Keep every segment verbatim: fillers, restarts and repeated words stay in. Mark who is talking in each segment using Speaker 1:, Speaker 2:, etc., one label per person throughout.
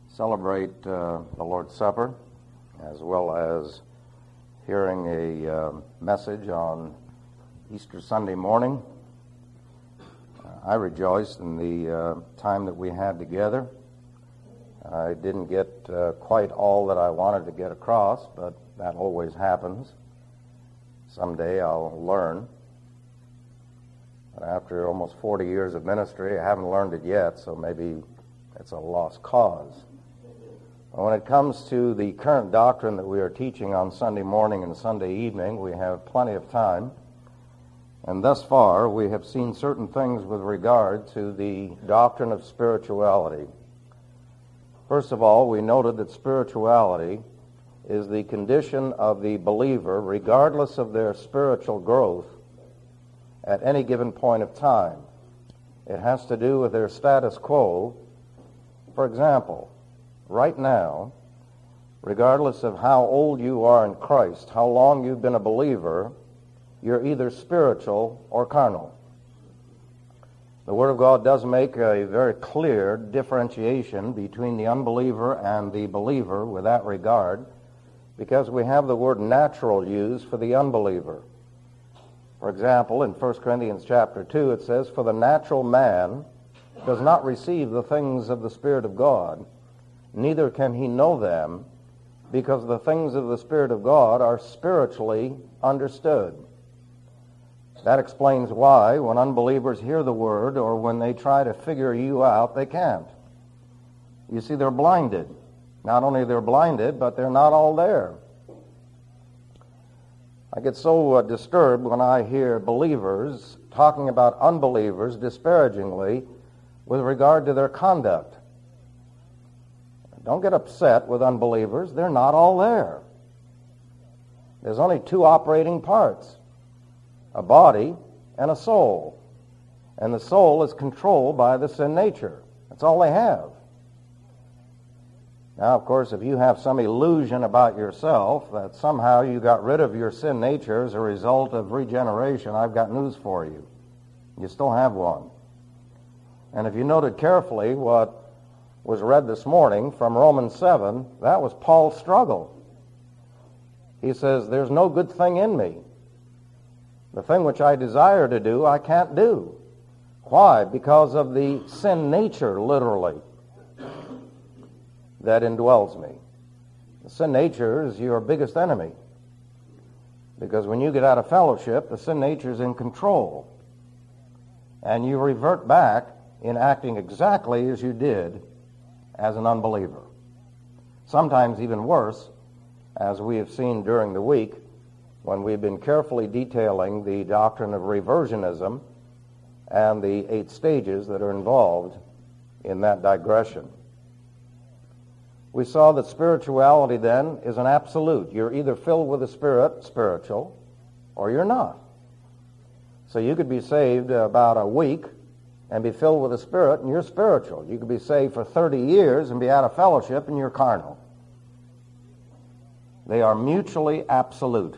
Speaker 1: celebrate uh, the Lord's Supper, as well as hearing a uh, message on Easter Sunday morning. Uh, I rejoiced in the uh, time that we had together. I didn't get uh, quite all that I wanted to get across, but that always happens. Someday I'll learn. But after almost forty years of ministry, I haven't learned it yet, so maybe it's a lost cause. But when it comes to the current doctrine that we are teaching on Sunday morning and Sunday evening, we have plenty of time. And thus far, we have seen certain things with regard to the doctrine of spirituality. First of all, we noted that spirituality is the condition of the believer, regardless of their spiritual growth, at any given point of time. It has to do with their status quo. For example, right now, regardless of how old you are in Christ, how long you've been a believer, you're either spiritual or carnal. The Word of God does make a very clear differentiation between the unbeliever and the believer with that regard, because we have the word natural used for the unbeliever. For example, in First Corinthians chapter two, it says, "For the natural man does not receive the things of the Spirit of God, neither can he know them, because the things of the Spirit of God are spiritually understood." That explains why when unbelievers hear the word or when they try to figure you out, they can't. You see, they're blinded. Not only they're blinded, but they're not all there. I get so uh, disturbed when I hear believers talking about unbelievers disparagingly with regard to their conduct. Don't get upset with unbelievers. They're not all there. There's only two operating parts, a body and a soul. And the soul is controlled by the sin nature. That's all they have. Now, of course, if you have some illusion about yourself that somehow you got rid of your sin nature as a result of regeneration, I've got news for you. You still have one. And if you noted carefully what was read this morning from Romans seven, that was Paul's struggle. He says, "There's no good thing in me. The thing which I desire to do, I can't do." Why? Because of the sin nature, literally, that indwells me. The sin nature is your biggest enemy, because when you get out of fellowship, the sin nature is in control, and you revert back in acting exactly as you did as an unbeliever. Sometimes even worse, as we have seen during the week when we've been carefully detailing the doctrine of reversionism and the eight stages that are involved in that digression. We saw that spirituality then is an absolute. You're either filled with the Spirit, spiritual, or you're not. So you could be saved about a week and be filled with the Spirit, and you're spiritual. You could be saved for thirty years and be out of fellowship, and you're carnal. They are mutually absolute.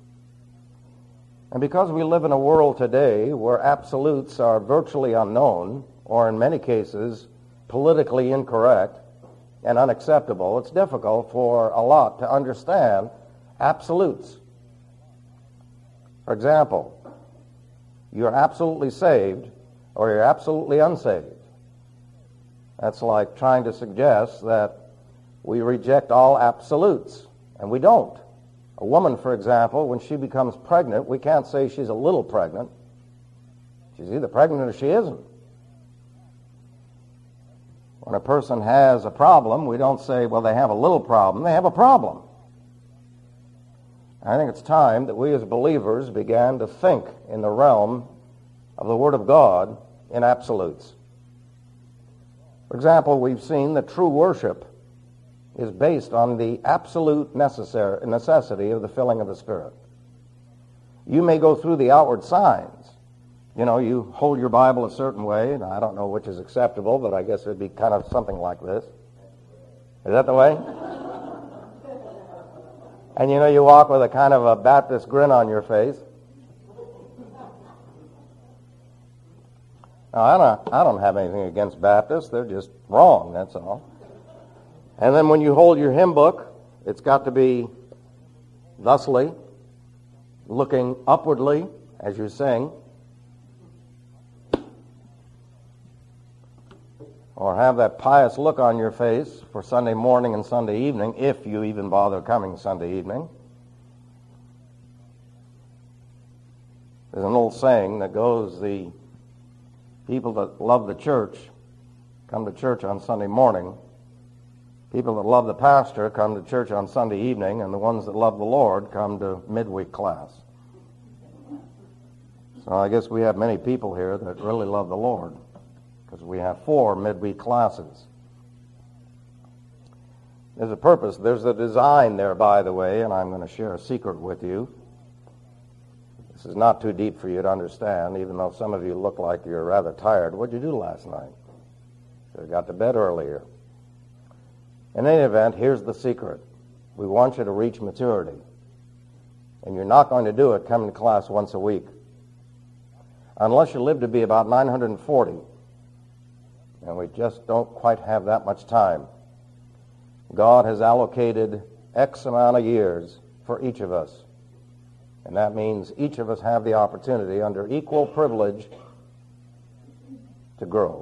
Speaker 1: And because we live in a world today where absolutes are virtually unknown, or in many cases politically incorrect and unacceptable, it's difficult for a lot to understand absolutes. For example, you're absolutely saved or you're absolutely unsaved. That's like trying to suggest that we reject all absolutes, and we don't. A woman, for example, when she becomes pregnant, we can't say she's a little pregnant. She's either pregnant or she isn't. When a person has a problem, we don't say, well, they have a little problem. They have a problem. I think it's time that we as believers began to think in the realm of the Word of God in absolutes. For example, we've seen that true worship is based on the absolute necessary necessity of the filling of the Spirit. You may go through the outward signs. You know, you hold your Bible a certain way, and I don't know which is acceptable, but I guess it would be kind of something like this. Is that the way? And you know, you walk with a kind of a Baptist grin on your face. Now, I don't, I don't have anything against Baptists. They're just wrong, that's all. And then when you hold your hymn book, it's got to be thusly, looking upwardly as you sing, or have that pious look on your face for Sunday morning and Sunday evening, if you even bother coming Sunday evening. There's an old saying that goes, the people that love the church come to church on Sunday morning. People that love the pastor come to church on Sunday evening, and the ones that love the Lord come to midweek class. So I guess we have many people here that really love the Lord, because we have four midweek classes. There's a purpose. There's a design there, by the way, and I'm going to share a secret with you. This is not too deep for you to understand, even though some of you look like you're rather tired. What'd you do last night? Should have got to bed earlier. In any event, here's the secret. We want you to reach maturity. And you're not going to do it coming to class once a week, unless you live to be about nine hundred forty. And we just don't quite have that much time. God has allocated X amount of years for each of us. And that means each of us have the opportunity, under equal privilege, to grow.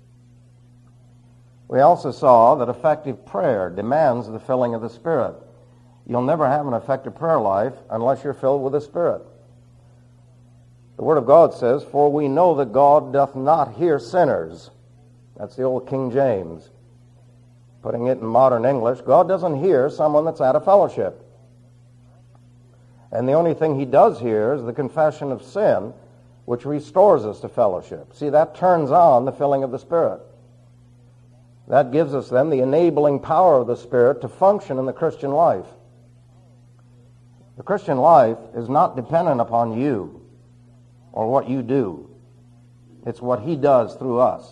Speaker 1: We also saw that effective prayer demands the filling of the Spirit. You'll never have an effective prayer life unless you're filled with the Spirit. The Word of God says, "For we know that God doth not hear sinners." That's the old King James. Putting it in modern English, God doesn't hear someone that's out of fellowship. And the only thing he does hear is the confession of sin, which restores us to fellowship. See, that turns on the filling of the Spirit. That gives us then the enabling power of the Spirit to function in the Christian life. The Christian life is not dependent upon you or what you do. It's what he does through us.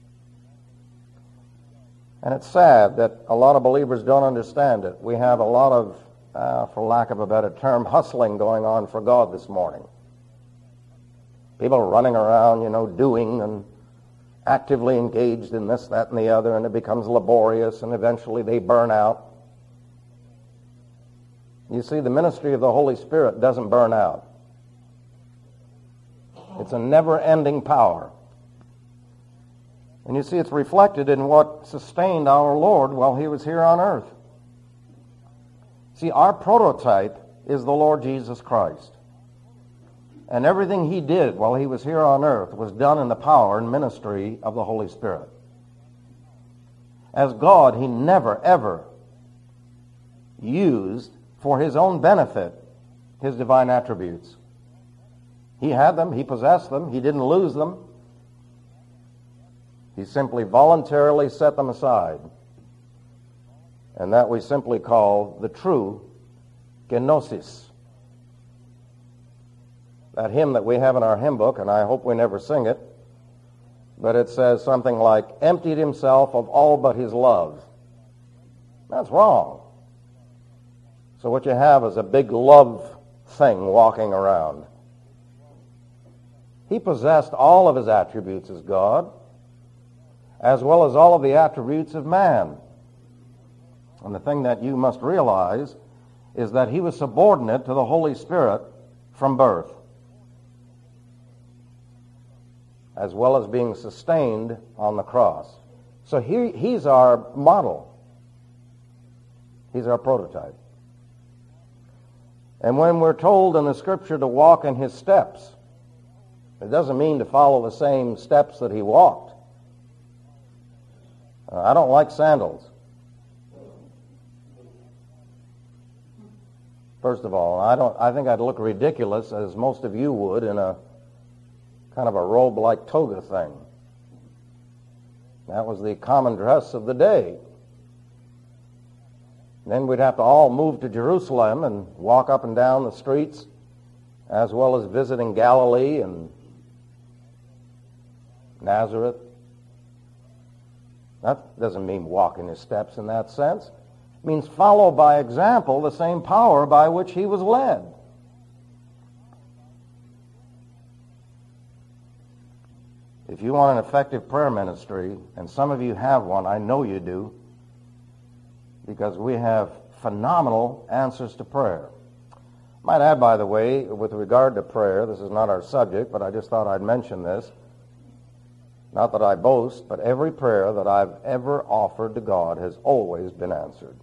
Speaker 1: And it's sad that a lot of believers don't understand it. We have a lot of, uh, for lack of a better term, hustling going on for God this morning. People are running around, you know, doing and actively engaged in this, that, and the other, and it becomes laborious, and eventually they burn out. You see, the ministry of the Holy Spirit doesn't burn out. It's a never-ending power. And you see, it's reflected in what sustained our Lord while he was here on earth. See, our prototype is the Lord Jesus Christ. And everything he did while he was here on earth was done in the power and ministry of the Holy Spirit. As God, he never, ever used for his own benefit his divine attributes. He had them, he possessed them, he didn't lose them. He simply voluntarily set them aside. And that we simply call the true kenosis. That hymn that we have in our hymn book, and I hope we never sing it, but it says something like, emptied himself of all but his love. That's wrong. So what you have is a big love thing walking around. He possessed all of his attributes as God, as well as all of the attributes of man. And the thing that you must realize is that he was subordinate to the Holy Spirit from birth, as well as being sustained on the cross. So he, he's our model. He's our prototype. And when we're told in the Scripture to walk in his steps, it doesn't mean to follow the same steps that he walked. Uh, I don't like sandals. First of all, I don't. I think I'd look ridiculous, as most of you would, in a kind of a robe-like toga thing. That was the common dress of the day. Then we'd have to all move to Jerusalem and walk up and down the streets, as well as visiting Galilee and Nazareth. That doesn't mean walk in his steps in that sense. It means follow by example the same power by which he was led. If you want an effective prayer ministry, and some of you have one, I know you do, because we have phenomenal answers to prayer. Might add, by the way, with regard to prayer, this is not our subject, but I just thought I'd mention this. Not that I boast, but every prayer that I've ever offered to God has always been answered.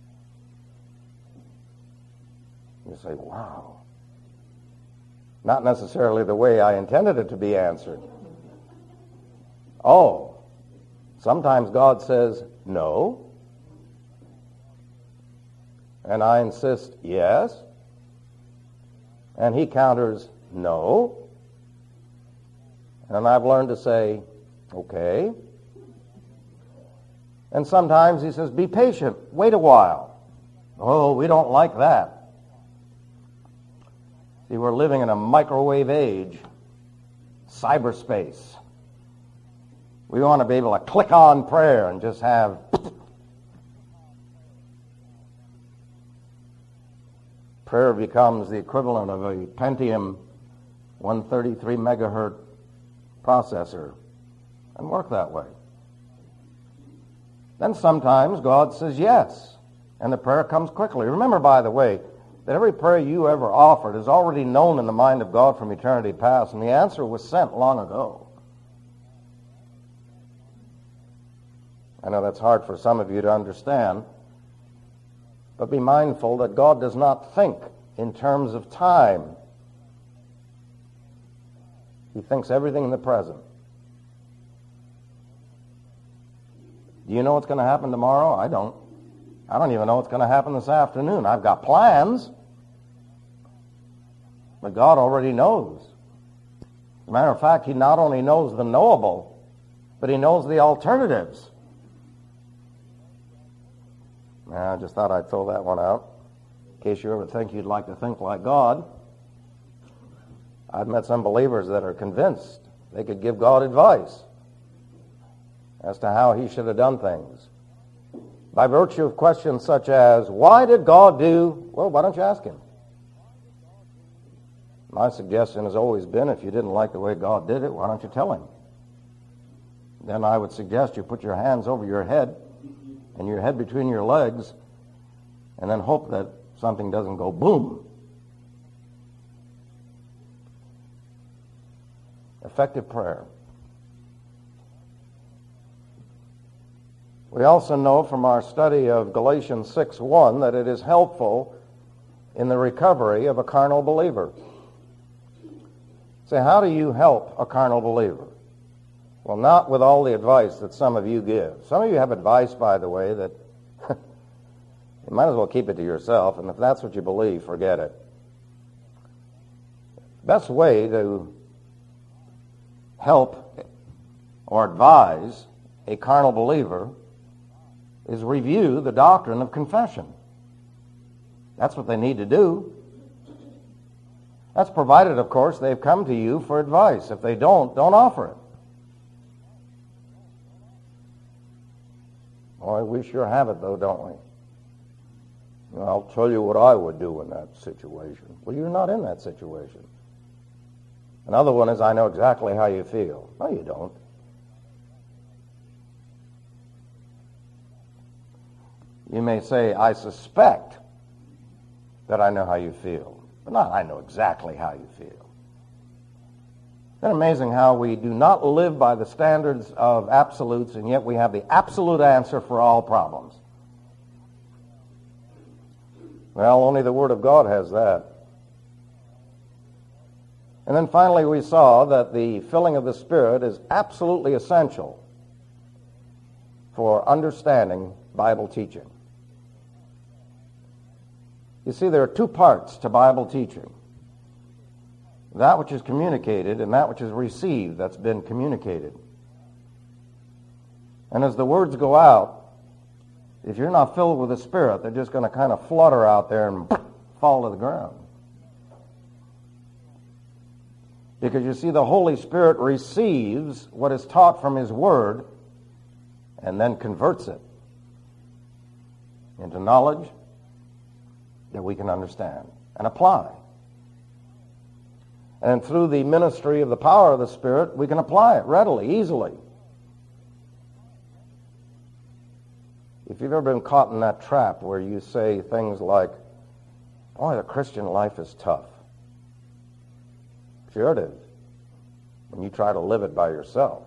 Speaker 1: You say, wow. Not necessarily the way I intended it to be answered. Oh, sometimes God says, no. And I insist, yes. And he counters, no. And I've learned to say, okay. And sometimes he says, be patient, wait a while. Oh, we don't like that. See, we're living in a microwave age, cyberspace. We want to be able to click on prayer and just have prayer becomes the equivalent of a Pentium one thirty-three megahertz processor and work that way. Then sometimes God says yes, and the prayer comes quickly. Remember, by the way, that every prayer you ever offered is already known in the mind of God from eternity past, and the answer was sent long ago. I know that's hard for some of you to understand, but be mindful that God does not think in terms of time. He thinks everything in the present. Do you know what's going to happen tomorrow? I don't. I don't even know what's going to happen this afternoon. I've got plans, but God already knows. As a matter of fact, he not only knows the knowable, but he knows the alternatives. Now, I just thought I'd throw that one out, in case you ever think you'd like to think like God. I've met some believers that are convinced they could give God advice as to how he should have done things. By virtue of questions such as, why did God do? Well, why don't you ask him? My suggestion has always been, if you didn't like the way God did it, why don't you tell him? Then I would suggest you put your hands over your head and your head between your legs and then hope that something doesn't go boom. Effective prayer. We also know from our study of Galatians six one that it is helpful in the recovery of a carnal believer. Say, how do you help a carnal believer? Well, not with all the advice that some of you give. Some of you have advice, by the way, that you might as well keep it to yourself, and if that's what you believe, forget it. The best way to help or advise a carnal believer is review the doctrine of confession. That's what they need to do. That's provided, of course, they've come to you for advice. If they don't, don't offer it. Boy, we sure have it, though, don't we? Well, I'll tell you what I would do in that situation. Well, you're not in that situation. Another one is, I know exactly how you feel. No, you don't. You may say, I suspect that I know how you feel, but not I know exactly how you feel. Isn't it amazing how we do not live by the standards of absolutes, and yet we have the absolute answer for all problems? Well, only the Word of God has that. And then finally we saw that the filling of the Spirit is absolutely essential for understanding Bible teaching. You see, there are two parts to Bible teaching. That which is communicated and that which is received that's been communicated. And as the words go out, if you're not filled with the Spirit, they're just going to kind of flutter out there and fall to the ground. Because you see, the Holy Spirit receives what is taught from His Word and then converts it into knowledge that we can understand and apply. And through the ministry of the power of the Spirit, we can apply it readily, easily. If if you've ever been caught in that trap where you say things like, "Oh, the Christian life is tough." Sure it is, when you try to live it by yourself.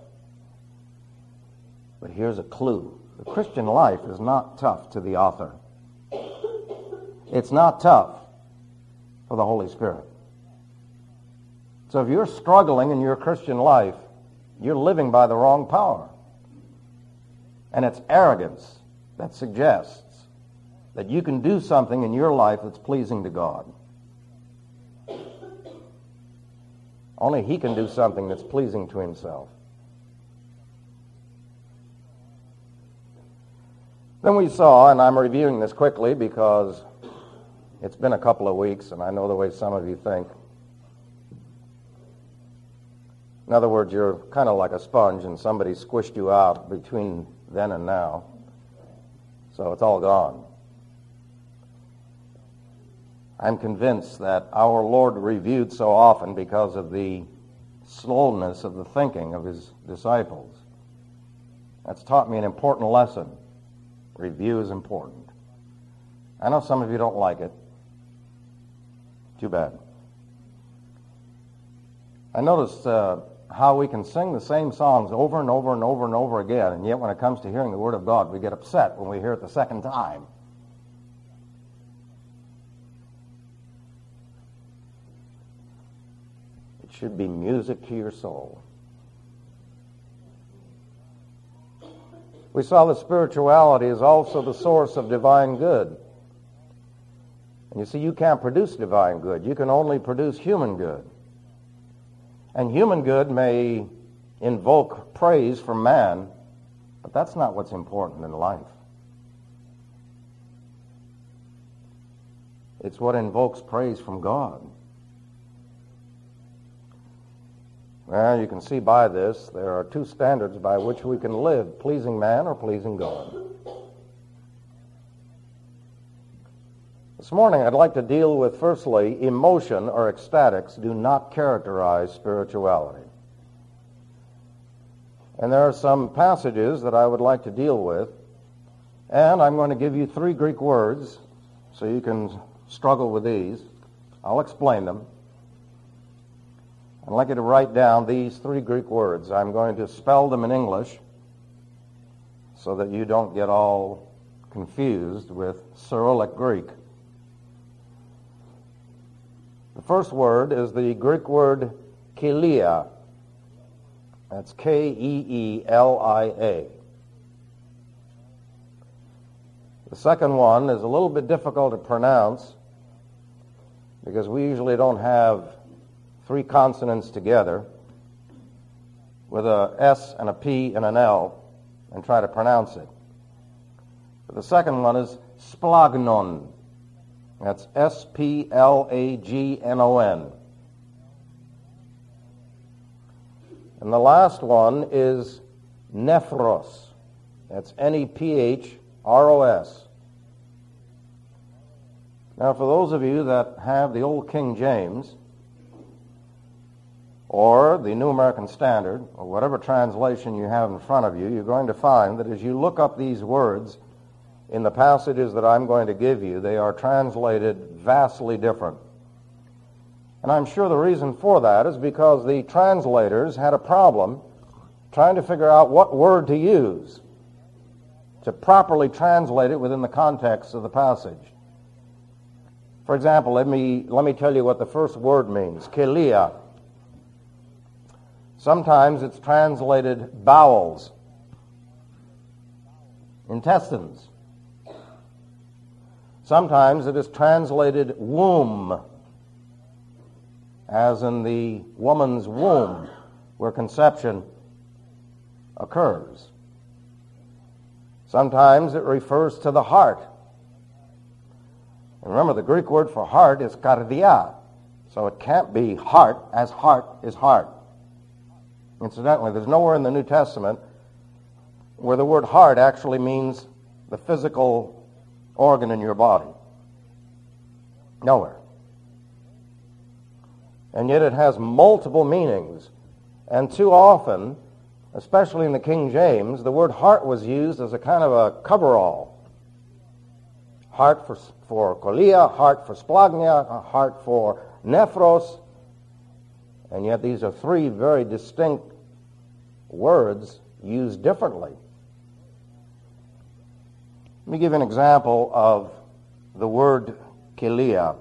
Speaker 1: But here's a clue. The Christian life is not tough to the author. It's not tough for the Holy Spirit. So if you're struggling in your Christian life, you're living by the wrong power. And it's arrogance that suggests that you can do something in your life that's pleasing to God. Only He can do something that's pleasing to Himself. Then we saw, and I'm reviewing this quickly because it's been a couple of weeks, and I know the way some of you think. In other words, you're kind of like a sponge, and somebody squished you out between then and now. So it's all gone. I'm convinced that our Lord reviewed so often because of the slowness of the thinking of His disciples. That's taught me an important lesson. Review is important. I know some of you don't like it. Too bad. I noticed uh, how we can sing the same songs over and over and over and over again, and yet when it comes to hearing the Word of God, we get upset when we hear it the second time. It should be music to your soul. We saw that spirituality is also the source of divine good. And you see, you can't produce divine good. You can only produce human good. And human good may invoke praise from man, but that's not what's important in life. It's what invokes praise from God. Well, you can see by this, there are two standards by which we can live, pleasing man or pleasing God. This morning, I'd like to deal with, firstly, emotion or ecstatics do not characterize spirituality. And there are some passages that I would like to deal with, and I'm going to give you three Greek words so you can struggle with these. I'll explain them. I'd like you to write down these three Greek words. I'm going to spell them in English so that you don't get all confused with Cyrillic Greek. The first word is the Greek word kilia. That's K E E L I A. The second one is a little bit difficult to pronounce because we usually don't have three consonants together with a S and a P and an L and try to pronounce it. But the second one is splagnon. That's S P L A G N O N. And the last one is nephros. That's N E P H R O S. Now, for those of you that have the old King James, or the New American Standard, or whatever translation you have in front of you, you're going to find that as you look up these words in the passages that I'm going to give you, they are translated vastly different. And I'm sure the reason for that is because the translators had a problem trying to figure out what word to use to properly translate it within the context of the passage. For example, let me, let me tell you what the first word means, kilia. Sometimes it's translated bowels, intestines. Sometimes it is translated womb, as in the woman's womb, where conception occurs. Sometimes it refers to the heart. And remember, the Greek word for heart is kardia, so it can't be heart as heart is heart. Incidentally, there's nowhere in the New Testament where the word heart actually means the physical organ in your body. Nowhere. And yet it has multiple meanings. And too often, especially in the King James, the word heart was used as a kind of a coverall. heart for, for kolia, heart for splagnia, a heart for nephros, and yet these are three very distinct words used differently. Let me give an example of the word kolia.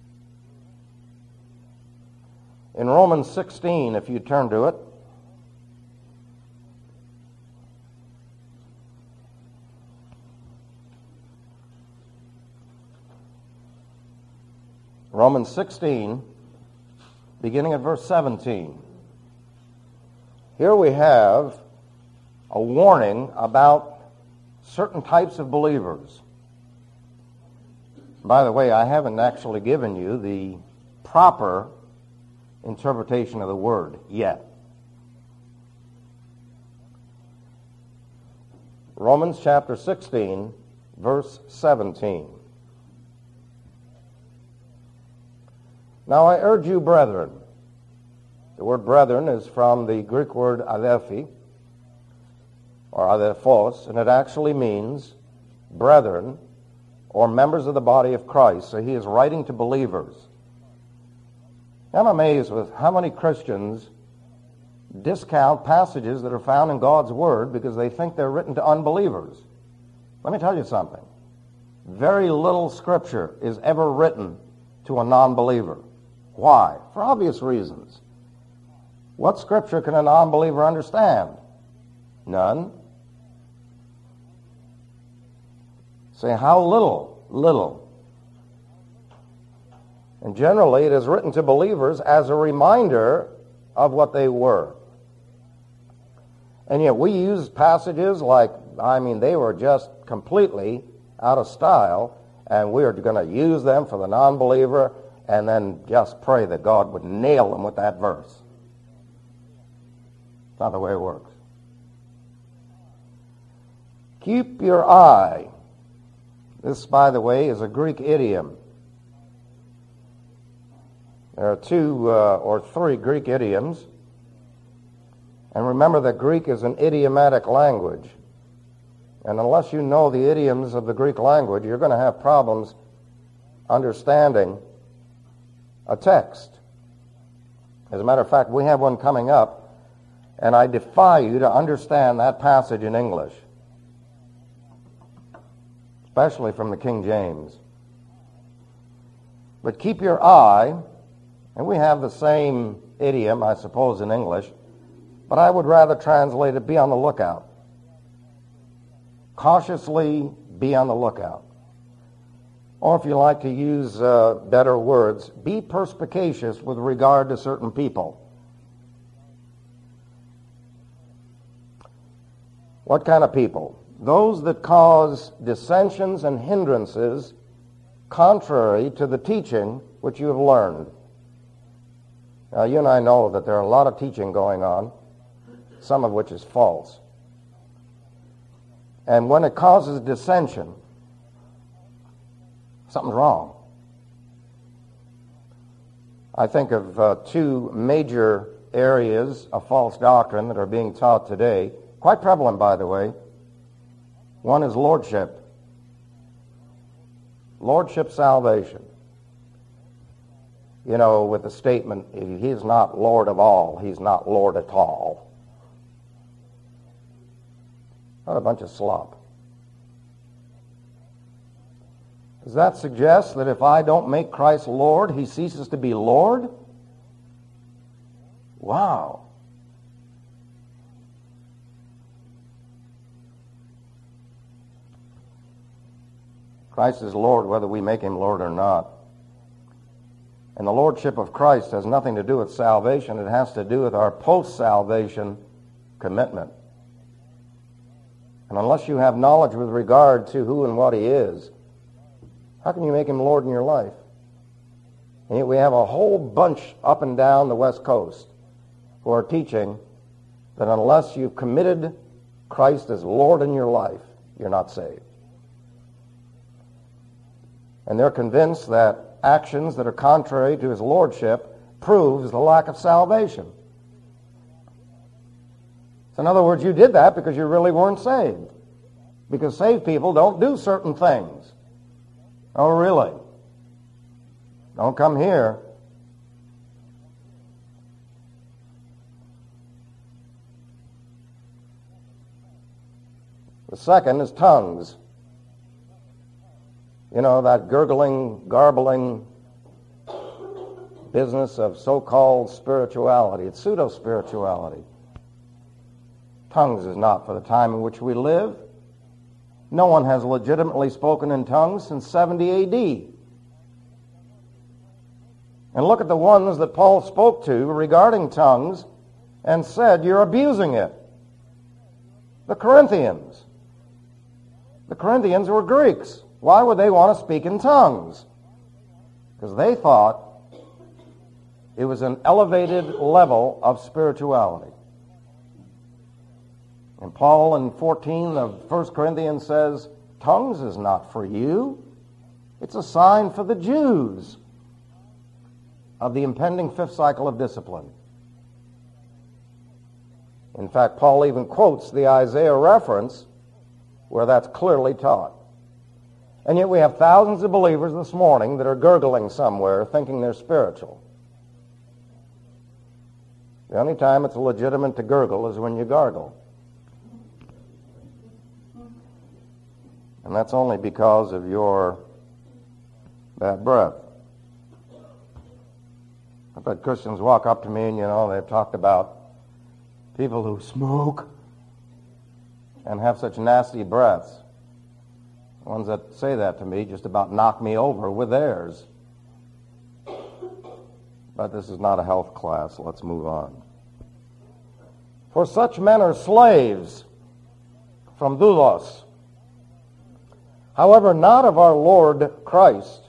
Speaker 1: In Romans sixteen, if you turn to it, Romans sixteen, beginning at verse seventeen. Here we have a warning about certain types of believers. By the way, I haven't actually given you the proper interpretation of the word yet. Romans chapter sixteen, verse seventeen. Now I urge you, brethren. The word brethren is from the Greek word adelphi, or adelphos, and it actually means brethren, or members of the body of Christ. So he is writing to believers. I'm amazed with how many Christians discount passages that are found in God's Word because they think they're written to unbelievers. Let me tell you something. Very little Scripture is ever written to a non-believer. Why? For obvious reasons. What Scripture can a non-believer understand? None. Say, how little? Little. And generally, it is written to believers as a reminder of what they were. And yet we use passages like, I mean, they were just completely out of style, and we are going to use them for the non-believer and then just pray that God would nail them with that verse. It's not the way it works. Keep your eye. This, by the way, is a Greek idiom. There are two uh, or three Greek idioms. And remember that Greek is an idiomatic language. And unless you know the idioms of the Greek language, you're going to have problems understanding a text. As a matter of fact, we have one coming up, and I defy you to understand that passage in English, especially from the King James. But keep your eye, and we have the same idiom, I suppose, in English, but I would rather translate it, be on the lookout. Cautiously be on the lookout. Or if you like to use uh, better words, be perspicacious with regard to certain people. What kind of people? Those that cause dissensions and hindrances contrary to the teaching which you have learned. Now, you and I know that there are a lot of teaching going on, some of which is false. And when it causes dissension, something's wrong. I think of uh, two major areas of false doctrine that are being taught today, quite prevalent, by the way. One is lordship. Lordship salvation. You know, with the statement, if he's not Lord of all, he's not Lord at all. What a bunch of slop. Does that suggest that if I don't make Christ Lord, he ceases to be Lord? Wow. Christ is Lord whether we make him Lord or not. And the lordship of Christ has nothing to do with salvation. It has to do with our post-salvation commitment. And unless you have knowledge with regard to who and what he is, how can you make him Lord in your life? And yet we have a whole bunch up and down the West Coast who are teaching that unless you've committed Christ as Lord in your life, you're not saved. And they're convinced that actions that are contrary to his lordship proves the lack of salvation. So in other words, you did that because you really weren't saved. Because saved people don't do certain things. Oh, really? Don't come here. The second is tongues. You know, that gurgling, garbling business of so-called spirituality. It's pseudo-spirituality. Tongues is not for the time in which we live. No one has legitimately spoken in tongues since seventy A D. And look at the ones that Paul spoke to regarding tongues and said, you're abusing it. The Corinthians. The Corinthians were Greeks. Why would they want to speak in tongues? Because they thought it was an elevated level of spirituality. And Paul in fourteen of First Corinthians says, tongues is not for you. It's a sign for the Jews of the impending fifth cycle of discipline. In fact, Paul even quotes the Isaiah reference where that's clearly taught. And yet we have thousands of believers this morning that are gurgling somewhere thinking they're spiritual. The only time it's legitimate to gurgle is when you gargle. And that's only because of your bad breath. I've had Christians walk up to me and, you know, they've talked about people who smoke and have such nasty breaths. The ones that say that to me just about knock me over with theirs. But this is not a health class. Let's move on. For such men are slaves from doulos. However, not of our Lord Christ,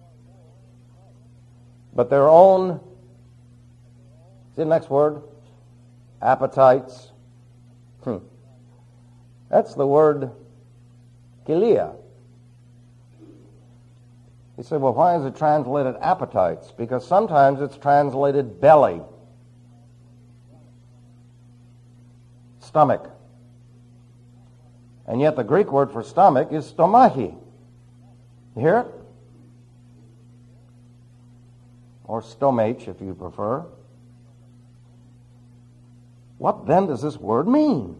Speaker 1: but their own, see the next word? Appetites. Hmm. That's the word kilia. You say, well, why is it translated appetites? Because sometimes it's translated belly, stomach. And yet the Greek word for stomach is stomachi. You hear it? Or stomach, if you prefer. What then does this word mean?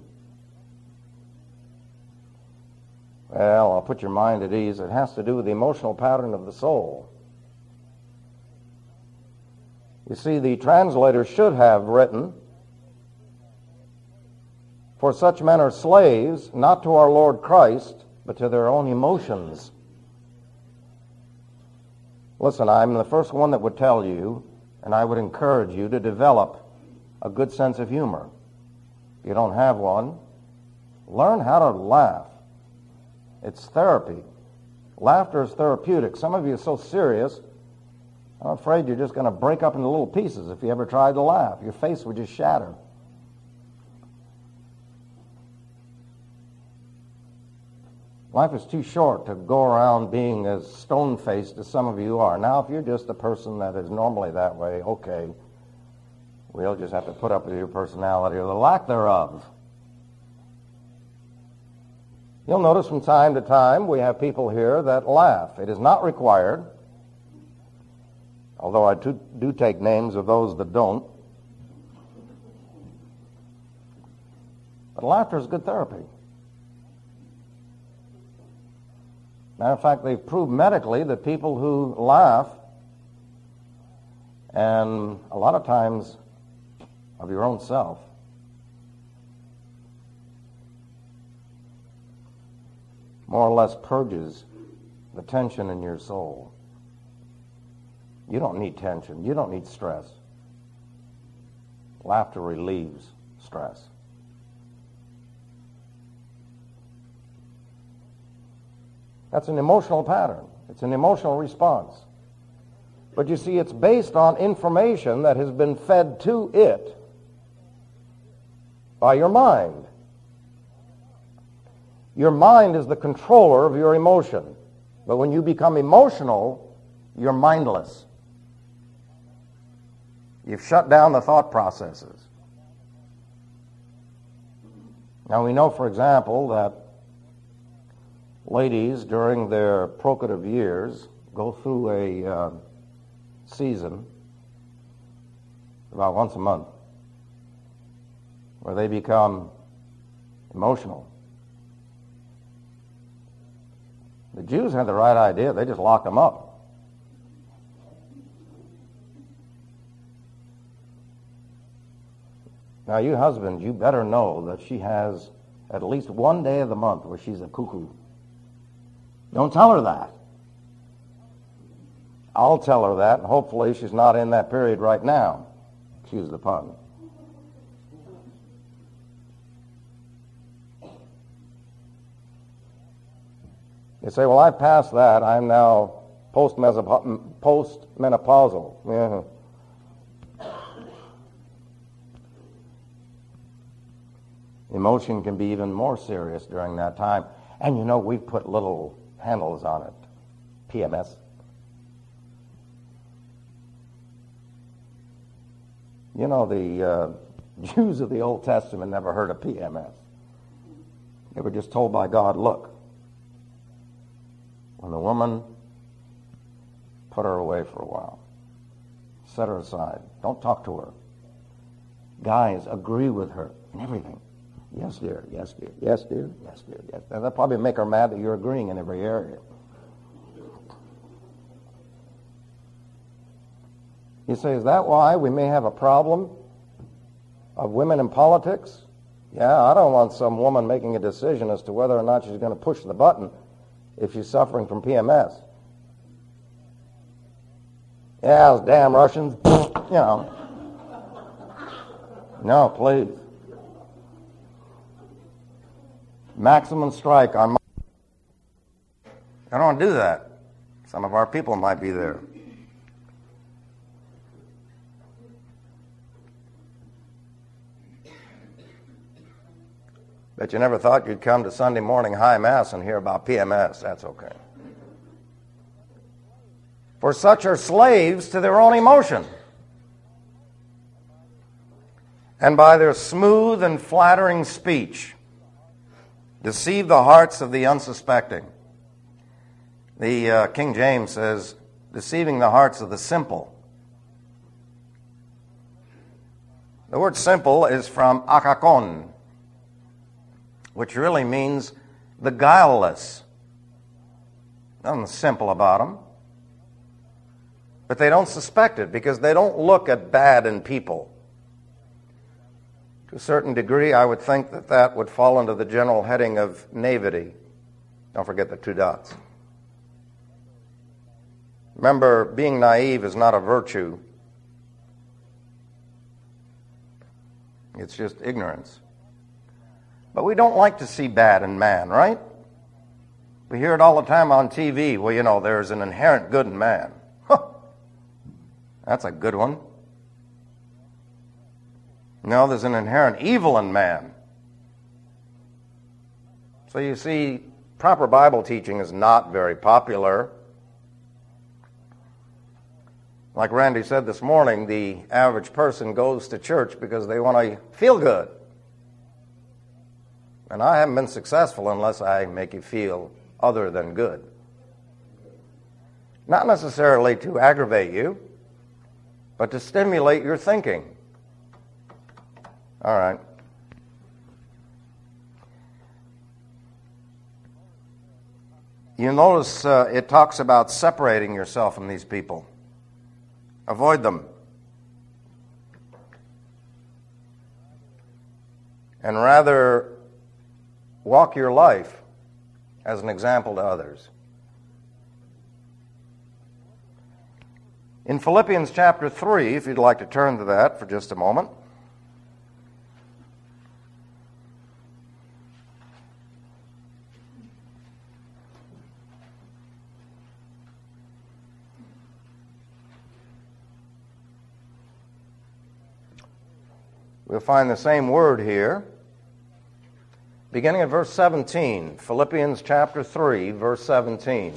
Speaker 1: Well, I'll put your mind at ease. It has to do with the emotional pattern of the soul. You see, the translator should have written, for such men are slaves, not to our Lord Christ, but to their own emotions. Listen, I'm the first one that would tell you, and I would encourage you to develop a good sense of humor. If you don't have one, learn how to laugh. It's therapy. Laughter is therapeutic. Some of you are so serious, I'm afraid you're just going to break up into little pieces if you ever tried to laugh. Your face would just shatter. Life is too short to go around being as stone-faced as some of you are. Now, if you're just a person that is normally that way, okay, we'll just have to put up with your personality or the lack thereof. You'll notice from time to time we have people here that laugh. It is not required, although I do, do take names of those that don't. But laughter is good therapy. Matter of fact, they've proved medically that people who laugh, and a lot of times of your own self, more or less purges the tension in your soul. You don't need tension. You don't need stress. Laughter relieves stress. That's an emotional pattern. It's an emotional response. But you see, it's based on information that has been fed to it by your mind. Your mind is the controller of your emotion. But when you become emotional, you're mindless. You've shut down the thought processes. Now we know, for example, that ladies during their procreative years go through a uh, season about once a month where they become emotional. The Jews had the right idea. They just locked them up. Now, you husbands, you better know that she has at least one day of the month where she's a cuckoo. Don't tell her that. I'll tell her that, and hopefully she's not in that period right now. Excuse the pun. You say, well, I've passed that. I'm now post-menopausal. Yeah. Emotion can be even more serious during that time. And you know, we've put little handles on it. P M S. You know, the uh, Jews of the Old Testament never heard of P M S. They were just told by God, look, when the woman, put her away for a while. Set her aside. Don't talk to her. Guys, agree with her in everything. Yes, dear. Yes, dear. Yes, dear. Yes, dear. Yes. That'll probably make her mad that you're agreeing in every area. You say, is that why we may have a problem of women in politics? Yeah, I don't want some woman making a decision as to whether or not she's going to push the button if she's suffering from P M S. Yeah, those damn Russians, you know. No, please. Maximum strike on my... I don't want to do that. Some of our people might be there. Bet you never thought you'd come to Sunday morning high mass and hear about P M S. That's okay. For such are slaves to their own emotion, and by their smooth and flattering speech deceive the hearts of the unsuspecting. The uh, King James says, deceiving the hearts of the simple. The word simple is from akakon, which really means the guileless. Nothing simple about them. But they don't suspect it because they don't look at bad in people. To a certain degree, I would think that that would fall under the general heading of naivety. Don't forget the two dots. Remember, being naive is not a virtue. It's just ignorance. But we don't like to see bad in man, right? We hear it all the time on T V. Well, you know, there's an inherent good in man. Huh. That's a good one. No, there's an inherent evil in man. So you see, proper Bible teaching is not very popular. Like Randy said this morning, the average person goes to church because they want to feel good. And I haven't been successful unless I make you feel other than good. Not necessarily to aggravate you, but to stimulate your thinking. All right. You notice uh, it talks about separating yourself from these people. Avoid them. And rather walk your life as an example to others. In Philippians chapter three, if you'd like to turn to that for just a moment. We'll find the same word here, beginning at verse seventeen, Philippians chapter three, verse seventeen.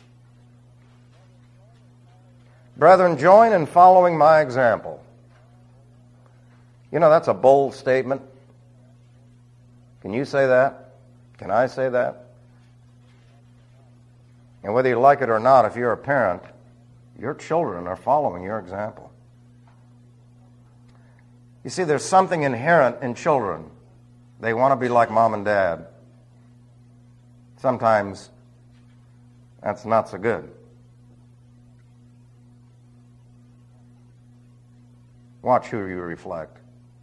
Speaker 1: Brethren, join in following my example. You know, that's a bold statement. Can you say that? Can I say that? And whether you like it or not, if you're a parent, your children are following your example. You see, there's something inherent in children. They want to be like mom and dad. Sometimes that's not so good. Watch who you reflect.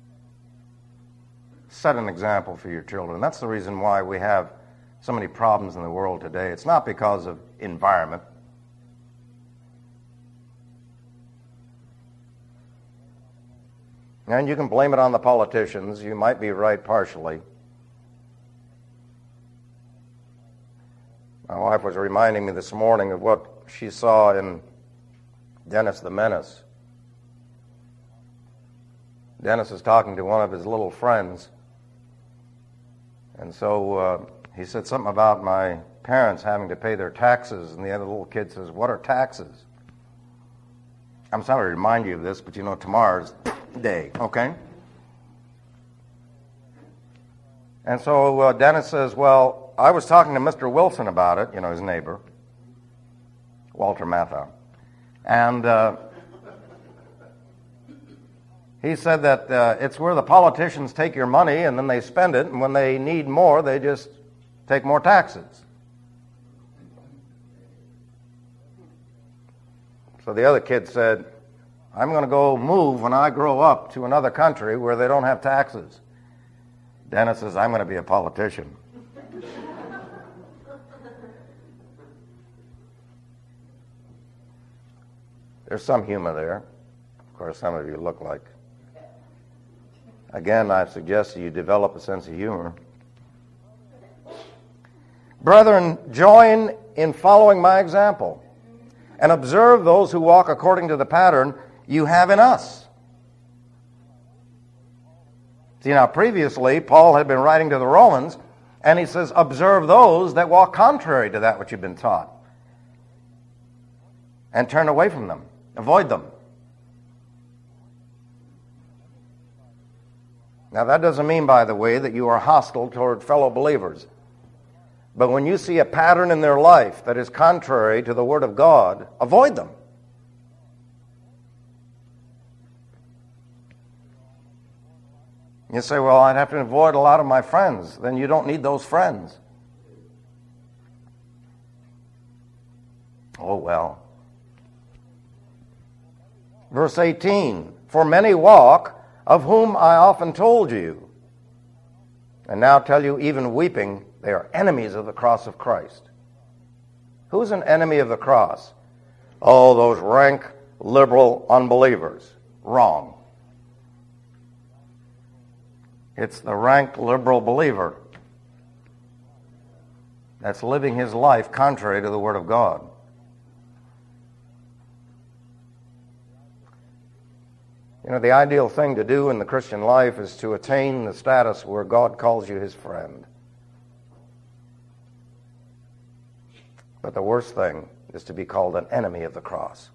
Speaker 1: Set an example for your children. That's the reason why we have so many problems in the world today. It's not because of environment. And you can blame it on the politicians. You might be right partially. My wife was reminding me this morning of what she saw in Dennis the Menace. Dennis is talking to one of his little friends. And so uh, he said something about my parents having to pay their taxes. And the other little kid says, "What are taxes?" I'm sorry to remind you of this, but you know, tomorrow's day, okay? And so uh, Dennis says, "Well, I was talking to Mister Wilson about it," you know, his neighbor, Walter Matthau. And uh, he said that uh, it's where the politicians take your money and then they spend it, and when they need more, they just take more taxes. So the other kid said, "I'm going to go move when I grow up to another country where they don't have taxes." Dennis says, "I'm going to be a politician." There's some humor there. Of course, some of you look like. Again, I suggest you develop a sense of humor. Brethren, join in following my example and observe those who walk according to the pattern you have in us. See, now previously, Paul had been writing to the Romans, and he says, observe those that walk contrary to that which you've been taught, and turn away from them. Avoid them. Now, that doesn't mean, by the way, that you are hostile toward fellow believers. But when you see a pattern in their life that is contrary to the Word of God, avoid them. You say, "Well, I'd have to avoid a lot of my friends." Then you don't need those friends. Oh, well. Verse eighteen, "For many walk, of whom I often told you, and now tell you even weeping, they are enemies of the cross of Christ." Who's an enemy of the cross? Oh, those rank, liberal unbelievers. Wrong. It's the rank, liberal believer that's living his life contrary to the Word of God. You know, the ideal thing to do in the Christian life is to attain the status where God calls you his friend. But the worst thing is to be called an enemy of the cross.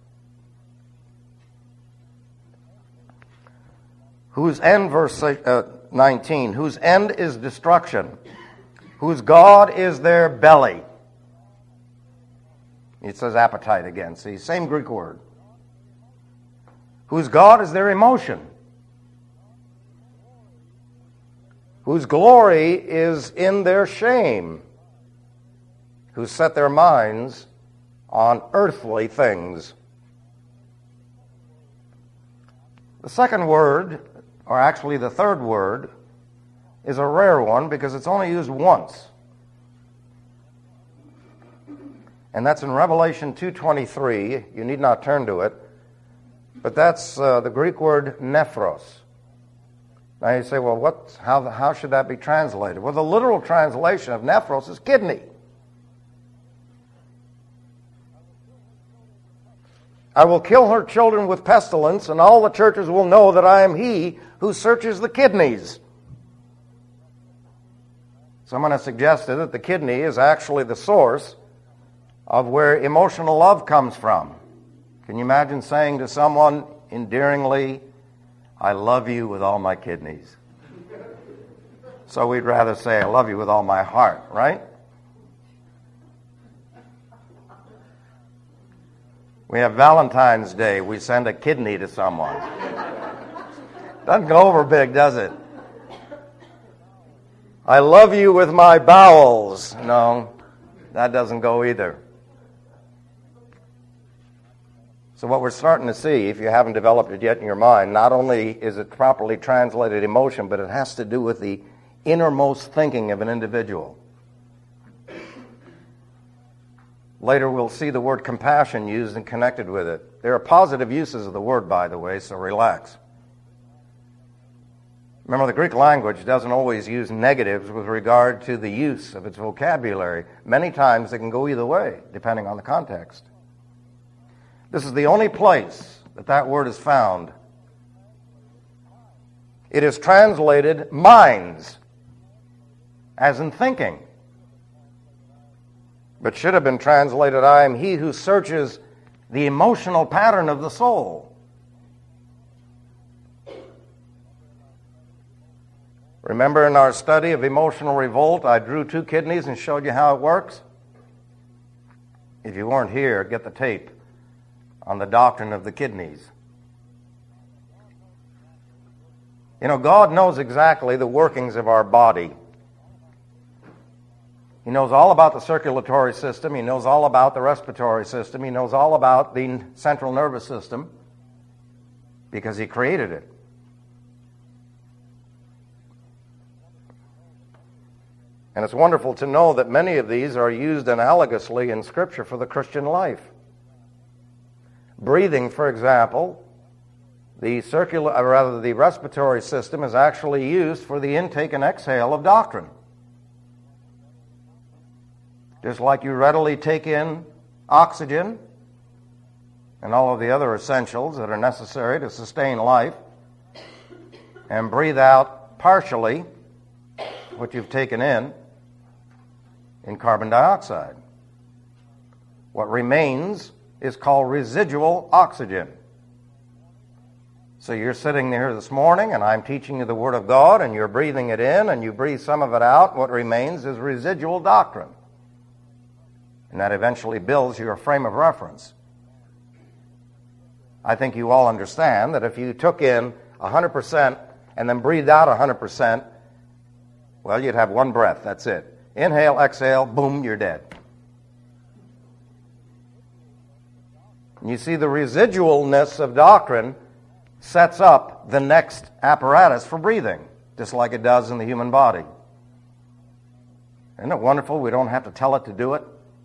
Speaker 1: Whose end, verse nineteen, whose end is destruction, whose God is their belly. It says appetite again. See, same Greek word. Whose God is their emotion. Whose glory is in their shame. Who set their minds on earthly things. The second word, or actually the third word, is a rare one because it's only used once. And that's in Revelation two twenty-three. You need not turn to it. But that's uh, the Greek word nephros. Now you say, well, what? How, how should that be translated? Well, the literal translation of nephros is kidney. "I will kill her children with pestilence, and all the churches will know that I am he who searches the kidneys." Someone has suggested that the kidney is actually the source of where emotional love comes from. Can you imagine saying to someone endearingly, "I love you with all my kidneys"? So we'd rather say, "I love you with all my heart," right? We have Valentine's Day. We send a kidney to someone. Doesn't go over big, does it? I love you with my bowels. No, that doesn't go either. So what we're starting to see, if you haven't developed it yet in your mind, not only is it properly translated emotion, but it has to do with the innermost thinking of an individual. Later we'll see the word compassion used and connected with it. There are positive uses of the word, by the way, so relax. Remember, the Greek language doesn't always use negatives with regard to the use of its vocabulary. Many times it can go either way, depending on the context. This is the only place that that word is found. It is translated minds, as in thinking. But should have been translated, I am he who searches the emotional pattern of the soul. Remember in our study of emotional revolt, I drew two kidneys and showed you how it works? If you weren't here, get the tape on the doctrine of the kidneys. You know, God knows exactly the workings of our body. He knows all about the circulatory system. He knows all about the respiratory system. He knows all about the central nervous system because He created it. And it's wonderful to know that many of these are used analogously in Scripture for the Christian life. Breathing, for example, the circular, or rather the respiratory system is actually used for the intake and exhale of doctrine. Just like you readily take in oxygen and all of the other essentials that are necessary to sustain life, and breathe out partially what you've taken in in carbon dioxide. What remains is called residual oxygen. So you're sitting there this morning and I'm teaching you the Word of God and you're breathing it in and you breathe some of it out. What remains is residual doctrine. And that eventually builds your frame of reference. I think you all understand that if you took in one hundred percent and then breathed out one hundred percent, well, you'd have one breath, that's it. Inhale, exhale, boom, you're dead. And you see, the residualness of doctrine sets up the next apparatus for breathing, just like it does in the human body. Isn't it wonderful? We don't have to tell it to do it.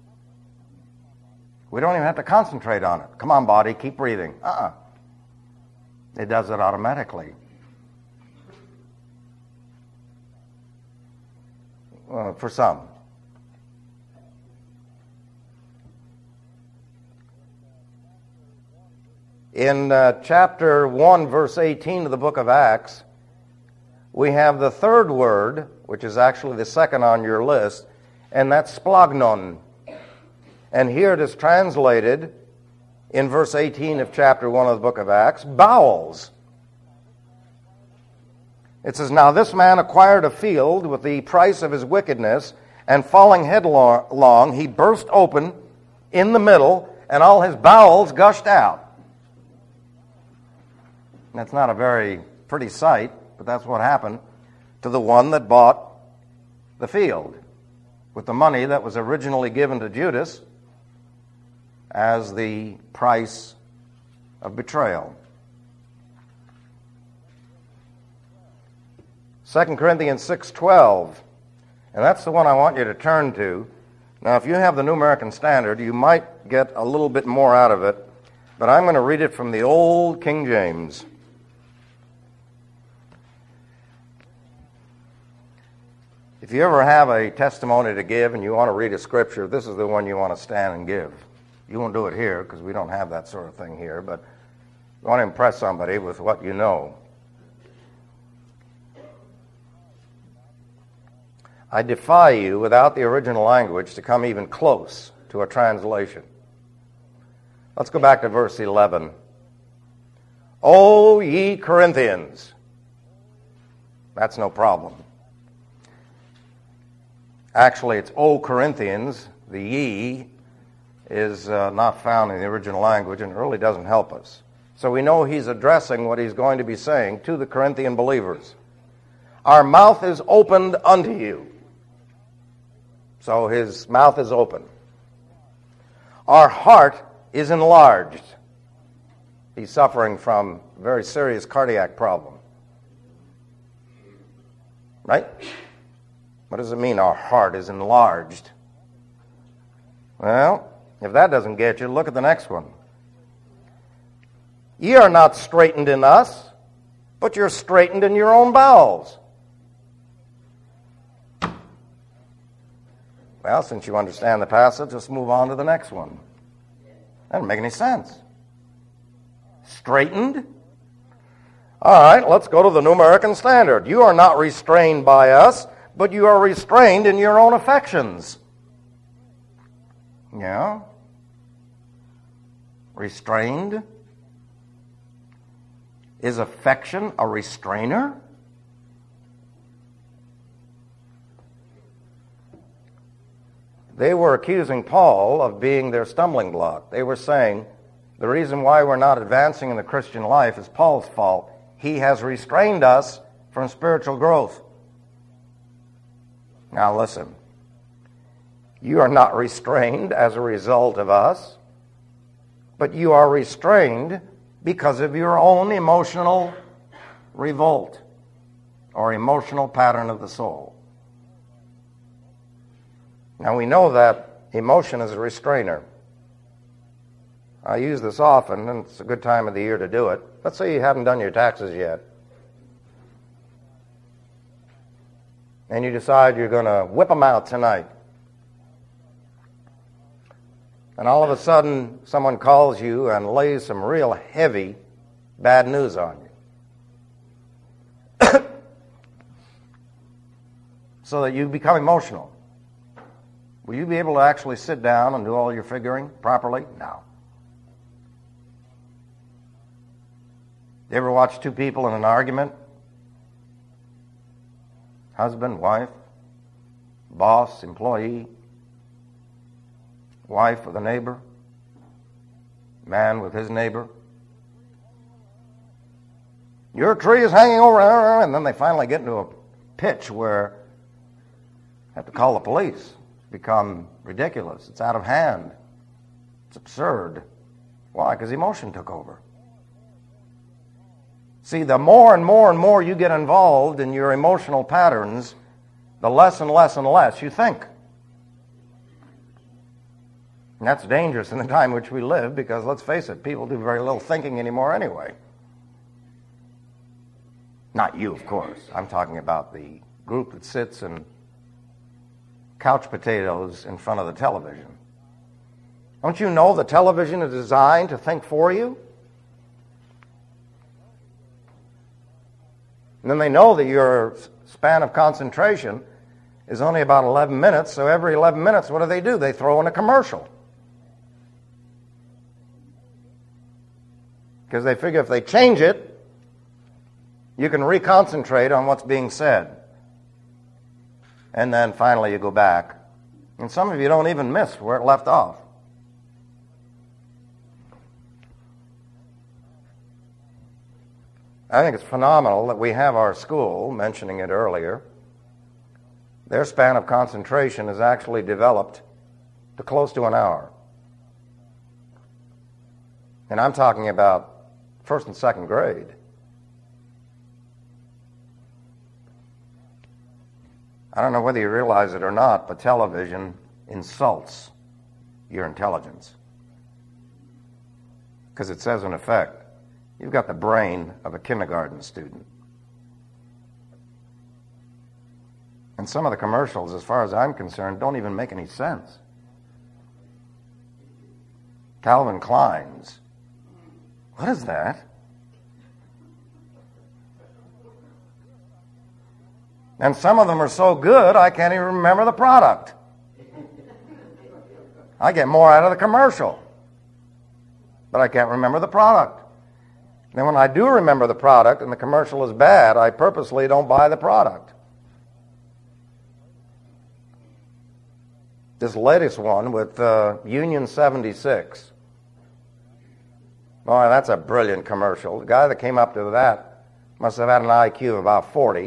Speaker 1: We don't even have to concentrate on it. Come on, body, keep breathing. Uh-uh. It does it automatically. Well, for some. In uh, chapter one, verse eighteen of the book of Acts, we have the third word, which is actually the second on your list, and that's splagnon. And here it is translated in verse eighteen of chapter one of the book of Acts, bowels. It says, now this man acquired a field with the price of his wickedness, and falling headlong, he burst open in the middle, and all his bowels gushed out. That's not a very pretty sight, but that's what happened to the one that bought the field with the money that was originally given to Judas as the price of betrayal. Second Corinthians six twelve, and that's the one I want you to turn to. Now, if you have the New American Standard, you might get a little bit more out of it, but I'm going to read it from the old King James. If you ever have a testimony to give and you want to read a scripture, this is the one you want to stand and give. You won't do it here because we don't have that sort of thing here, but you want to impress somebody with what you know. I defy you, without the original language, to come even close to a translation. Let's go back to verse eleven. O ye Corinthians. That's no problem. Actually, it's O Corinthians. The ye is uh, not found in the original language, and it really doesn't help us. So we know he's addressing what he's going to be saying to the Corinthian believers. Our mouth is opened unto you. So his mouth is open. Our heart is enlarged. He's suffering from a very serious cardiac problem. Right? What does it mean, our heart is enlarged? Well, if that doesn't get you, look at the next one. Ye are not straitened in us, but you're straitened in your own bowels. Well, since you understand the passage, let's move on to the next one. That doesn't make any sense. Straitened? All right, let's go to the New American Standard. You are not restrained by us, but you are restrained in your own affections. Yeah. Restrained? Is affection a restrainer? They were accusing Paul of being their stumbling block. They were saying, the reason why we're not advancing in the Christian life is Paul's fault. He has restrained us from spiritual growth. Now listen, you are not restrained as a result of us, but you are restrained because of your own emotional revolt or emotional pattern of the soul. Now we know that emotion is a restrainer. I use this often, and it's a good time of the year to do it. Let's say you haven't done your taxes yet, and you decide you're going to whip them out tonight. And all of a sudden, someone calls you and lays some real heavy, bad news on you. So that you become emotional. Will you be able to actually sit down and do all your figuring properly? No. You ever watch two people in an argument? Husband, wife, boss, employee, wife with a neighbor, man with his neighbor. Your tree is hanging over, and then they finally get into a pitch where they have to call the police. It's become ridiculous. It's out of hand. It's absurd. Why? Because emotion took over. See, the more and more and more you get involved in your emotional patterns, the less and less and less you think. And that's dangerous in the time in which we live because, let's face it, people do very little thinking anymore anyway. Not you, of course. I'm talking about the group that sits and couch potatoes in front of the television. Don't you know the television is designed to think for you? And then they know that your span of concentration is only about eleven minutes, so every eleven minutes, what do they do? They throw in a commercial. Because they figure if they change it, you can reconcentrate on what's being said. And then finally you go back. And some of you don't even miss where it left off. I think it's phenomenal that we have our school, mentioning it earlier, their span of concentration is actually developed to close to an hour. And I'm talking about first and second grade. I don't know whether you realize it or not, but television insults your intelligence. Because it says, in effect, you've got the brain of a kindergarten student. And some of the commercials, as far as I'm concerned, don't even make any sense. Calvin Klein's. What is that? And some of them are so good, I can't even remember the product. I get more out of the commercial, but I can't remember the product. Then when I do remember the product and the commercial is bad, I purposely don't buy the product. this latest one with uh, Union seventy-six. Boy, that's a brilliant commercial. The guy that came up to that must have had an I Q of about forty.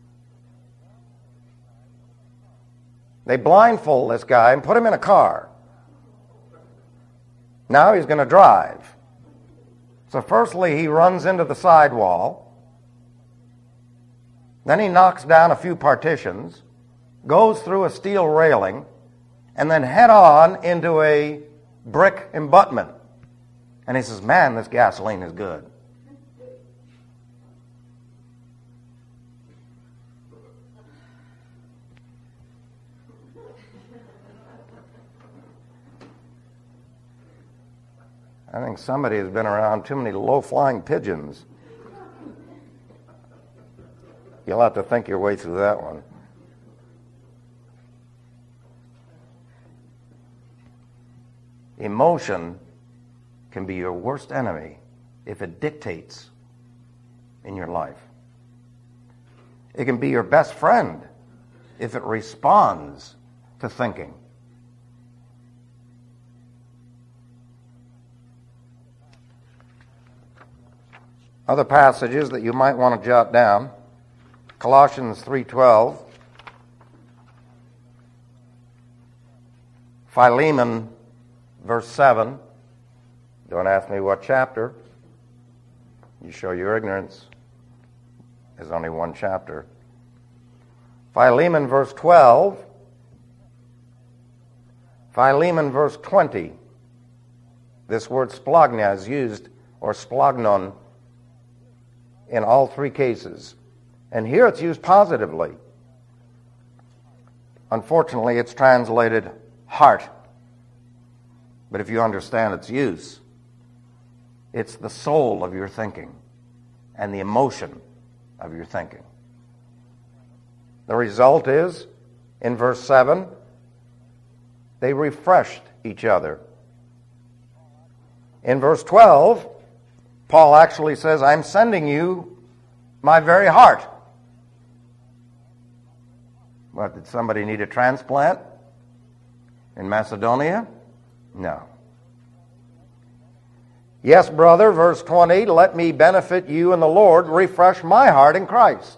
Speaker 1: They blindfold this guy and put him in a car. Now he's going to drive. So firstly, he runs into the sidewall. Then he knocks down a few partitions, goes through a steel railing, and then head on into a brick abutment. And he says, man, this gasoline is good. I think somebody has been around too many low-flying pigeons. You'll have to think your way through that one. Emotion can be your worst enemy if it dictates in your life. It can be your best friend if it responds to thinking. Other passages that you might want to jot down: Colossians three twelve, Philemon verse seven. Don't ask me what chapter. You show your ignorance. There's only one chapter. Philemon verse twelve. Philemon verse twenty. This word splagna is used, or splagnon, in all three cases. And here it's used positively. Unfortunately, it's translated heart. But if you understand its use, it's the soul of your thinking and the emotion of your thinking. The result is, in verse seven, they refreshed each other. In verse twelve, Paul actually says, I'm sending you my very heart. What, did somebody need a transplant in Macedonia? No. Yes, brother, verse twenty, let me benefit you in the Lord, refresh my heart in Christ.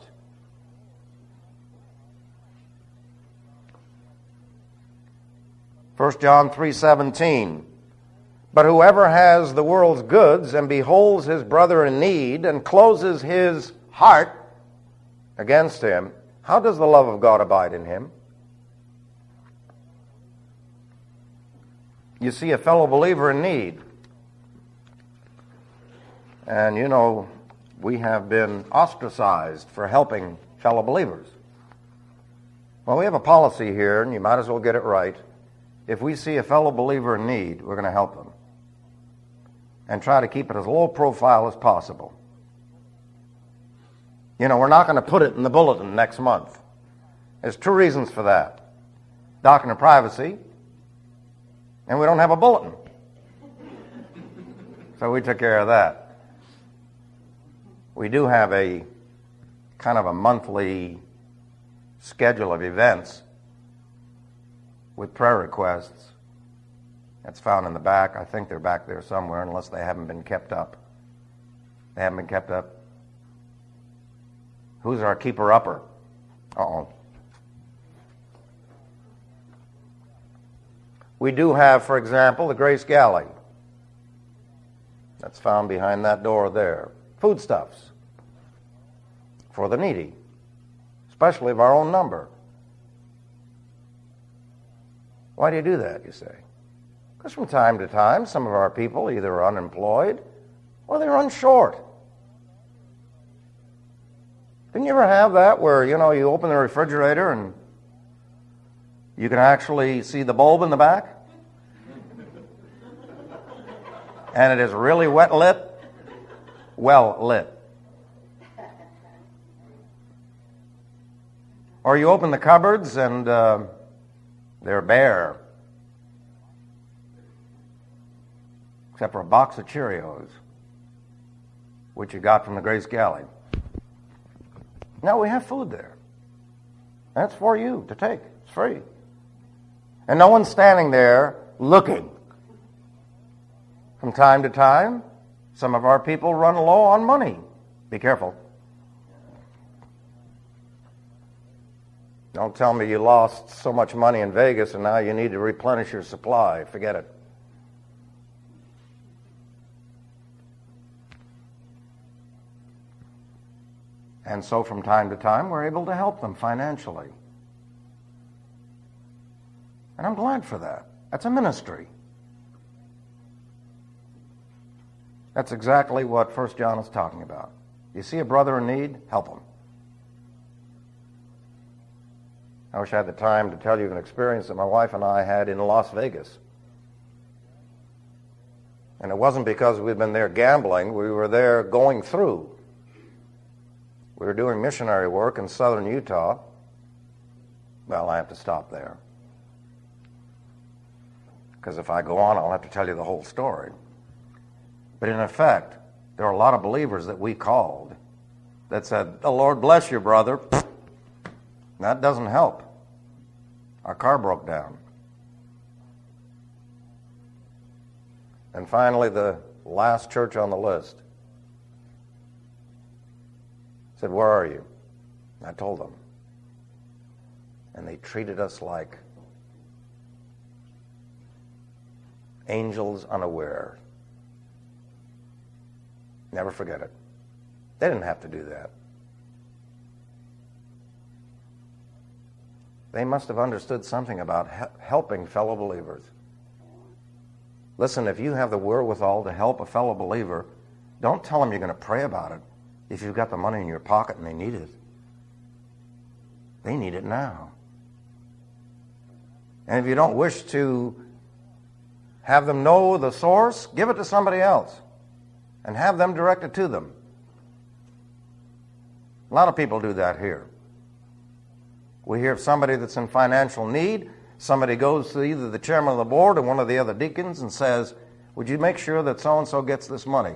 Speaker 1: First John three seventeen, but whoever has the world's goods and beholds his brother in need and closes his heart against him, how does the love of God abide in him? You see a fellow believer in need. And you know, we have been ostracized for helping fellow believers. Well, we have a policy here, and you might as well get it right. If we see a fellow believer in need, we're going to help them. And try to keep it as low profile as possible. You know, we're not going to put it in the bulletin next month. There's two reasons for that. Doctrine of privacy, and we don't have a bulletin. So we took care of that. We do have a kind of a monthly schedule of events with prayer requests. That's found in the back. I think they're back there somewhere, unless they haven't been kept up. They haven't been kept up. Who's our keeper-upper? Uh-oh. We do have, for example, the Grace Galley. That's found behind that door there. Foodstuffs for the needy, especially of our own number. Why do you do that, you say? Because from time to time, some of our people either are unemployed or they run short. Didn't you ever have that where, you know, you open the refrigerator and you can actually see the bulb in the back? And it is really wet lit? Well lit. Or you open the cupboards and uh, they're bare. Except for a box of Cheerios, which you got from the Grace Galley. Now we have food there. That's for you to take. It's free. And no one's standing there looking. From time to time, some of our people run low on money. Be careful. Don't tell me you lost so much money in Vegas and now you need to replenish your supply. Forget it. And so from time to time, we're able to help them financially. And I'm glad for that. That's a ministry. That's exactly what First John is talking about. You see a brother in need, help him. I wish I had the time to tell you an experience that my wife and I had in Las Vegas. And it wasn't because we'd been there gambling. We were there going through. We were doing missionary work in southern Utah. Well, I have to stop there. Because if I go on, I'll have to tell you the whole story. But in effect, there are a lot of believers that we called that said, "The Lord bless you, brother." That doesn't help. Our car broke down. And finally, the last church on the list said, "Where are you?" I told them. And they treated us like angels unaware. Never forget it. They didn't have to do that. They must have understood something about he- helping fellow believers. Listen, if you have the wherewithal to help a fellow believer, don't tell them you're going to pray about it if you've got the money in your pocket and they need it. They need it now. And if you don't wish to have them know the source, give it to somebody else and have them direct it to them. A lot of people do that here. We hear of somebody that's in financial need. Somebody goes to either the chairman of the board or one of the other deacons and says, "Would you make sure that so-and-so gets this money?"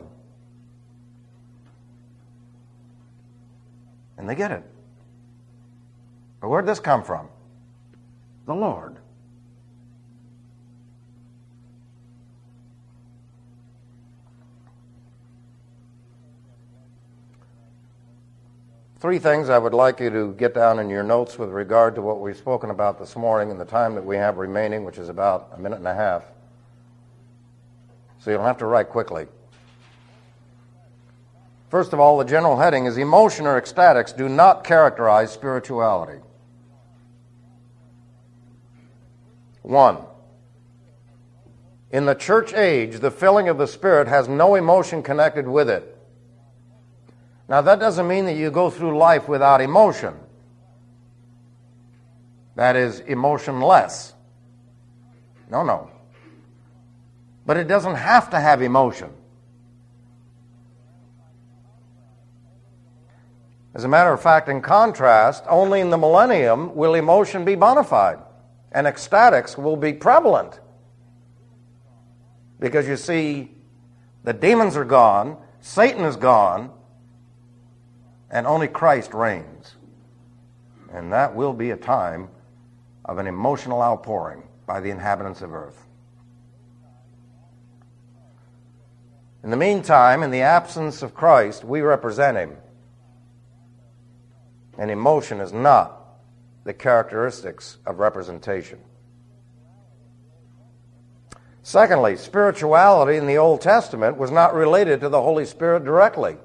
Speaker 1: And they get it. But where'd this come from? The Lord. Three things I would like you to get down in your notes with regard to what we've spoken about this morning in the time that we have remaining, which is about a minute and a half. So you'll have to write quickly. First of all, the general heading is emotion or ecstatics do not characterize spirituality. One, in the church age, the filling of the Spirit has no emotion connected with it. Now, that doesn't mean that you go through life without emotion. That is, emotionless. No, no. But it doesn't have to have emotion. As a matter of fact, in contrast, only in the millennium will emotion be bona fide, and ecstatics will be prevalent. Because you see, the demons are gone, Satan is gone, and only Christ reigns. And that will be a time of an emotional outpouring by the inhabitants of earth. In the meantime, in the absence of Christ, we represent Him. And emotion is not the characteristics of representation. Secondly, spirituality in the Old Testament was not related to the Holy Spirit directly.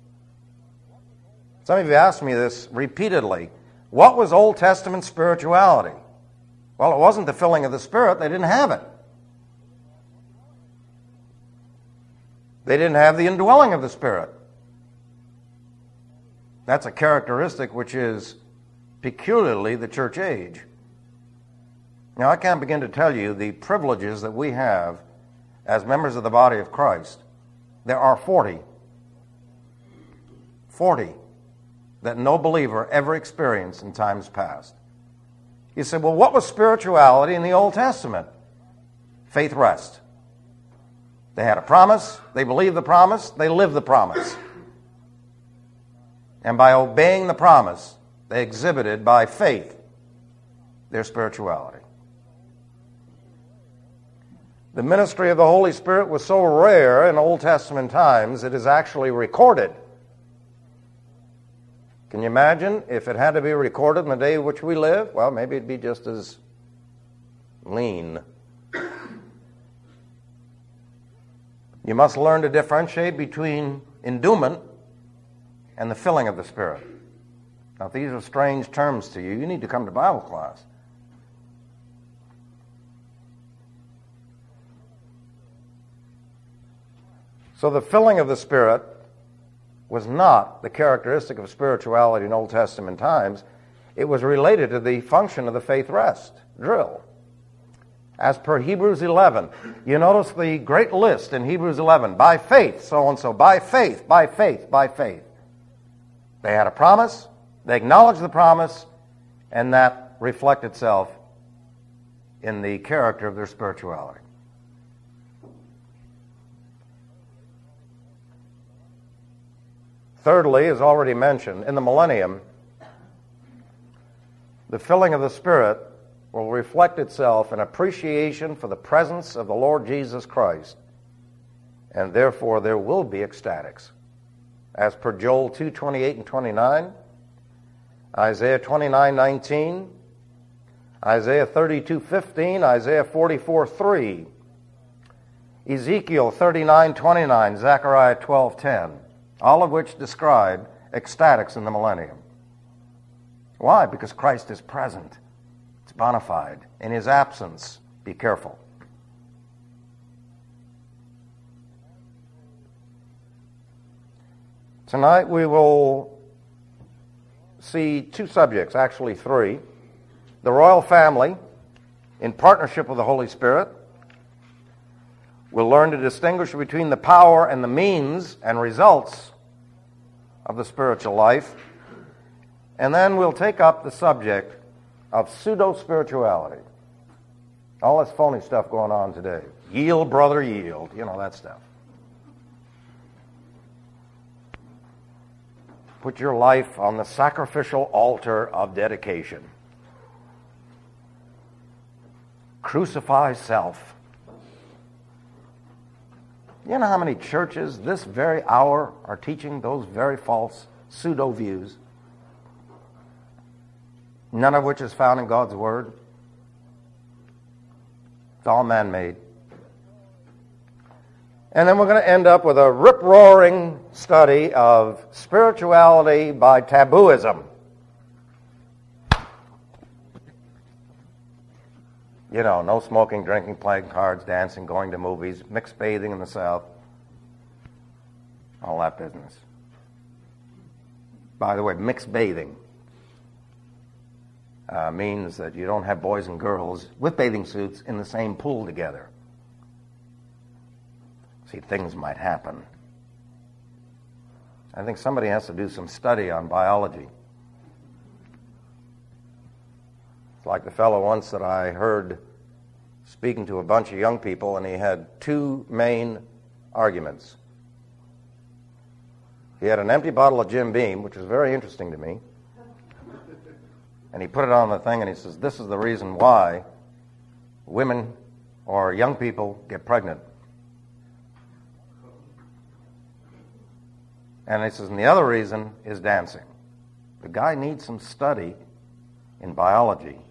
Speaker 1: Some of you asked me this repeatedly. What was Old Testament spirituality? Well, it wasn't the filling of the Spirit. They didn't have it. They didn't have the indwelling of the Spirit. That's a characteristic which is peculiarly the church age. Now, I can't begin to tell you the privileges that we have as members of the body of Christ. There are forty. Forty that no believer ever experienced in times past. You say, well, what was spirituality in the Old Testament? Faith rest. They had a promise, they believed the promise, they lived the promise. And by obeying the promise, they exhibited by faith their spirituality. The ministry of the Holy Spirit was so rare in Old Testament times, it is actually recorded. Can you imagine if it had to be recorded in the day in which we live? Well, maybe it'd be just as lean. You must learn to differentiate between endowment and the filling of the Spirit. Now, if these are strange terms to you, you need to come to Bible class. So the filling of the Spirit was not the characteristic of spirituality in Old Testament times. It was related to the function of the faith rest drill. As per Hebrews eleven, you notice the great list in Hebrews eleven, by faith, so-and-so, by faith, by faith, by faith. They had a promise, they acknowledged the promise, and that reflected itself in the character of their spirituality. Thirdly, as already mentioned, in the millennium, the filling of the Spirit will reflect itself in appreciation for the presence of the Lord Jesus Christ, and therefore there will be ecstatics. As per Joel two twenty-eight and twenty-nine, Isaiah twenty-nine nineteen, Isaiah thirty-two fifteen, Isaiah forty-four three, Ezekiel thirty-nine twenty-nine, Zechariah twelve ten, all of which describe ecstatics in the millennium. Why? Because Christ is present. It's bona fide. In his absence, be careful. Tonight we will see two subjects, actually three. The royal family, in partnership with the Holy Spirit. We'll learn to distinguish between the power and the means and results of the spiritual life. And then we'll take up the subject of pseudo-spirituality. All this phony stuff going on today. Yield, brother, yield. You know, that stuff. Put your life on the sacrificial altar of dedication. Crucify self. You know how many churches this very hour are teaching those very false pseudo views? None of which is found in God's Word. It's all man-made. And then we're going to end up with a rip-roaring study of spirituality by tabooism. You know, no smoking, drinking, playing cards, dancing, going to movies, mixed bathing in the South. All that business. By the way, mixed bathing uh, means that you don't have boys and girls with bathing suits in the same pool together. See, things might happen. I think somebody has to do some study on biology. It's like the fellow once that I heard speaking to a bunch of young people, and he had two main arguments. He had an empty bottle of Jim Beam, which was very interesting to me, and he put it on the thing, and he says, this is the reason why women or young people get pregnant. And he says, and the other reason is dancing. The guy needs some study in biology